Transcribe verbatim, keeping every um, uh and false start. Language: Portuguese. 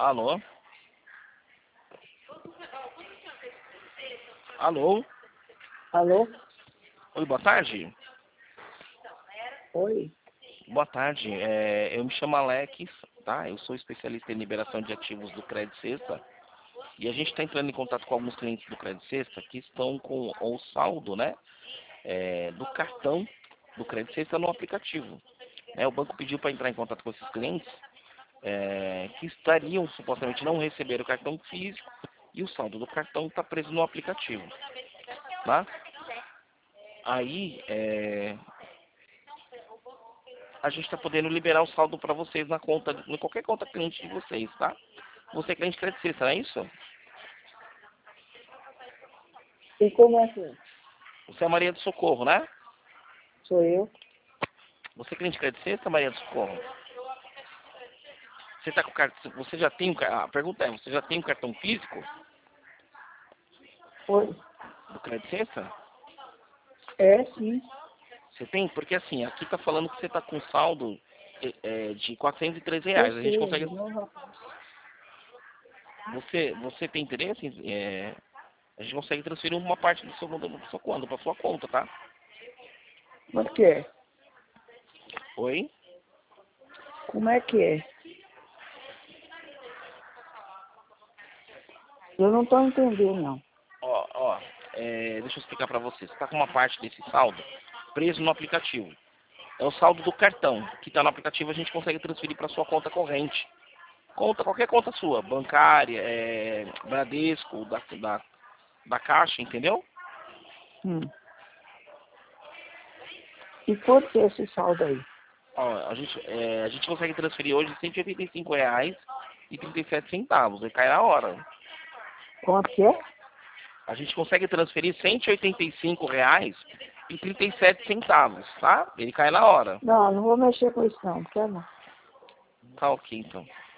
Alô? Alô? Alô? Oi, boa tarde. Oi? Boa tarde. É, eu me chamo Alex, tá? Eu sou especialista em liberação de ativos do Crédito Sexta. E a gente está entrando em contato com alguns clientes do Crédito Sexta que estão com o saldo, né? é, do cartão do Crédito Sexta no aplicativo. É, o banco pediu para entrar em contato com esses clientes é, que estariam supostamente não receber o cartão físico e o saldo do cartão está preso no aplicativo, tá? Aí, é, a gente está podendo liberar o saldo para vocês na conta, em qualquer conta cliente de vocês, tá? Você é cliente Crédito Sexta, não é isso? E como é que é? Você é Maria do Socorro, né? Sou eu? Você é cliente Crédito Sexta, Maria do Socorro? Você tá com cartão? Você já tem um cartão? A pergunta é, você já tem um cartão físico Oi? do Crédito Sexta? É, sim. Você tem? Porque assim, aqui tá falando que você tá com saldo é, é, de quatrocentos e treze reais. A gente consegue. Certeza, não, rapaz. Você, você tem interesse? em- É, a gente consegue transferir uma parte do seu da sua conta para sua conta, tá? Como é que é? Oi? Como é que é? Eu não estou entendendo, não. Ó, ó, é, deixa eu explicar para você. Você tá com uma parte desse saldo preso no aplicativo. É o saldo do cartão que está no aplicativo. A gente consegue transferir para sua conta corrente. Conta, qualquer conta sua, bancária, é, Bradesco, da, da, da Caixa, entendeu? Hum. E quanto que é esse saldo aí? Ó, a gente, é, a gente consegue transferir hoje cento e oitenta e cinco reais e trinta e sete centavos. Aí cai na hora. Quanto que é? A gente consegue transferir cento e oitenta e cinco reais e trinta e sete centavos, tá? Ele cai na hora. Não, não vou mexer com isso, não. Não quero, não. Tá ok, então.